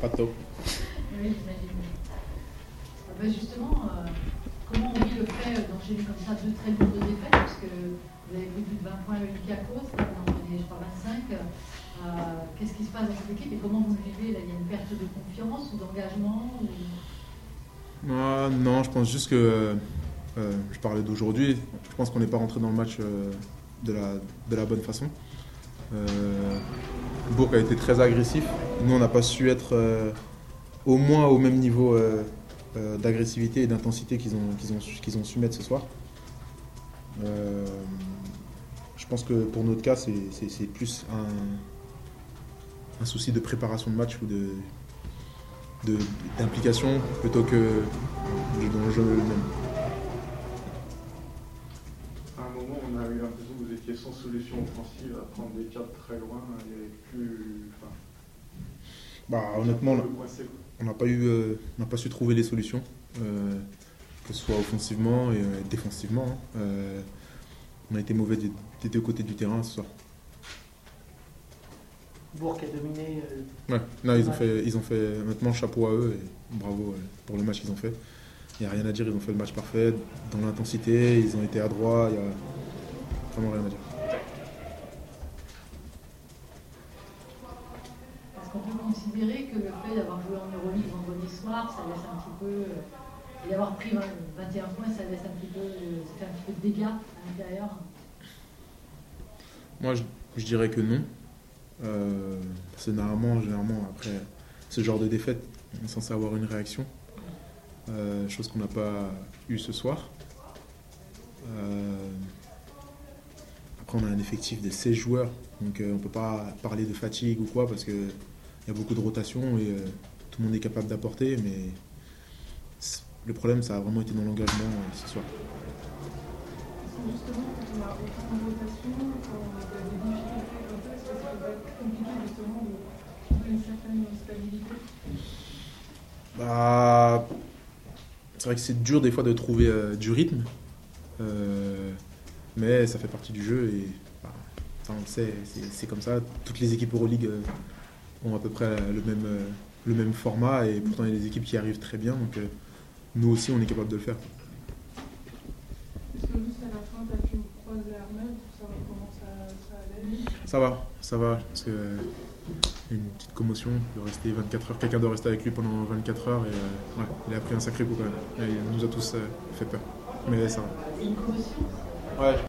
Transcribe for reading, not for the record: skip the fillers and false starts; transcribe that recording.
pas top. Oui, j'imagine. Justement, comment on vit le fait d'enchaîner comme ça deux très lourdes défaites, parce que vous avez pris plus de 20 points à l'Olympiakos, vous en prenez, je crois, 25. Qu'est-ce qui se passe dans cette équipe et comment vous le vivez là? Il y a une perte de confiance ou d'engagement ou... Non, je pense juste que je parlais d'aujourd'hui. Je pense qu'on n'est pas rentré dans le match de la bonne façon. Bourg a été très agressif. Nous, on n'a pas su être au moins au même niveau d'agressivité et d'intensité qu'ils ont su mettre ce soir. Je pense que pour notre cas, c'est plus un souci de préparation de match ou d'implication plutôt que dans le jeu même. À un moment, on a eu l'impression que vous étiez sans solution offensive à prendre des cartes très loin. Il n'y avait plus. Honnêtement, on n'a pas su trouver les solutions, que ce soit offensivement et défensivement. On a été mauvais des deux côtés du terrain ce soir. Bourg a dominé. Ouais, non, ils ont fait honnêtement chapeau à eux et bravo pour le match qu'ils ont fait. Il n'y a rien à dire, ils ont fait le match parfait, dans l'intensité, ils ont été adroits, il n'y a vraiment rien à dire. Est-ce qu'on peut considérer que le fait d'avoir joué en Euroleague vendredi soir, ça laisse un petit peu. Et d'avoir pris 21 points, ça laisse un petit peu. Ça fait un petit peu de dégâts à l'intérieur? Moi, je dirais que non. Parce que généralement, après ce genre de défaite, on est censé avoir une réaction. Chose qu'on n'a pas eu ce soir. Après, on a un effectif de 16 joueurs, donc on ne peut pas parler de fatigue ou quoi, parce qu'il y a beaucoup de rotation et tout le monde est capable d'apporter, mais le problème, ça a vraiment été dans l'engagement ce soir. Justement, quand on a autant de rotation, quand on a des difficultés comme ça, est-ce que ça peut être compliqué justement de trouver une certaine stabilité? C'est vrai que c'est dur des fois de trouver du rythme, mais ça fait partie du jeu et ça, on le sait, c'est comme ça. Toutes les équipes Euroleague ont à peu près le même format et pourtant il y a des équipes qui arrivent très bien, donc nous aussi on est capable de le faire. Est-ce que juste à la fin, tu as pu croiser Armel pour savoir comment ça allait? Ça va, parce que une petite commotion, il doit rester 24 heures, quelqu'un doit rester avec lui pendant 24 heures et il a pris un sacré coup quand même. Et il nous a tous fait peur, mais ça va. C'est une commotion? Ouais.